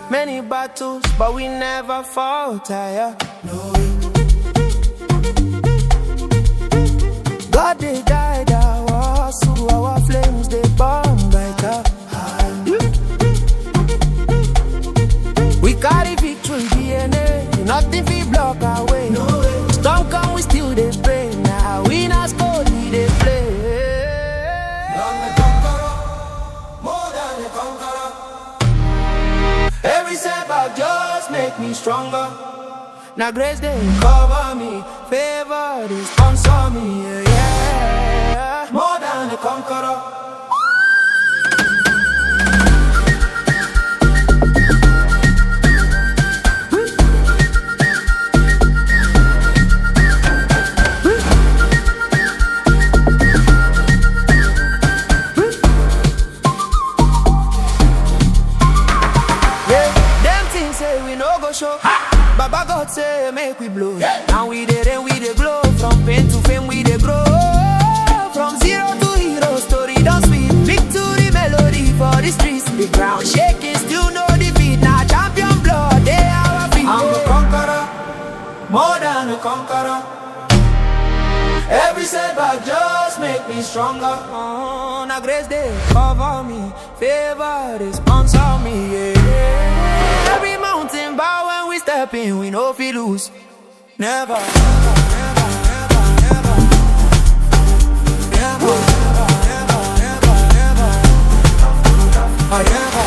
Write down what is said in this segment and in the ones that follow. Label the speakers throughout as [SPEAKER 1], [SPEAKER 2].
[SPEAKER 1] many battles, but we never fall tired. No. God they guide our hustle, our flames they burn brighter. We carry victory DNA, nothing we block our way. No way. Storm come, we still they pray. Now we not scored, we they play.
[SPEAKER 2] Than the conqueror, more than the conqueror.
[SPEAKER 1] Every setback just make me stronger. Now grace they cover me, favor they sponsor me, yeah, yeah.
[SPEAKER 2] More than the conqueror.
[SPEAKER 1] Show. Baba God say make we blow. And we dey rain, we dey glow. From pain to fame, we dey grow. From zero to hero, story don't sweet. Victory melody for the streets. The ground shaking, still no defeat. Now champion blood, they our feet.
[SPEAKER 2] I'm a conqueror, more than a conqueror. Every setback just make me stronger.
[SPEAKER 1] Oh, now grace they cover me, favor they sponsor me, yeah. Every mountain bow when we step in, we no feel lose. Never, never, never, never, never, never, never, never, never, never, never.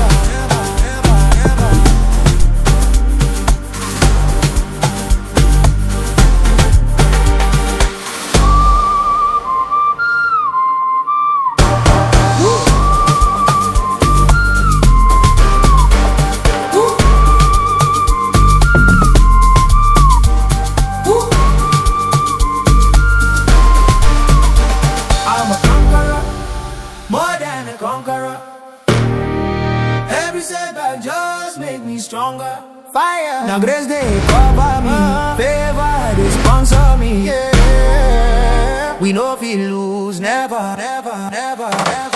[SPEAKER 2] More than a conqueror. Every setback just make me stronger.
[SPEAKER 1] Fire. Now grace they cover me, favor they sponsor me, yeah. We no feel lose, never, never, never, never.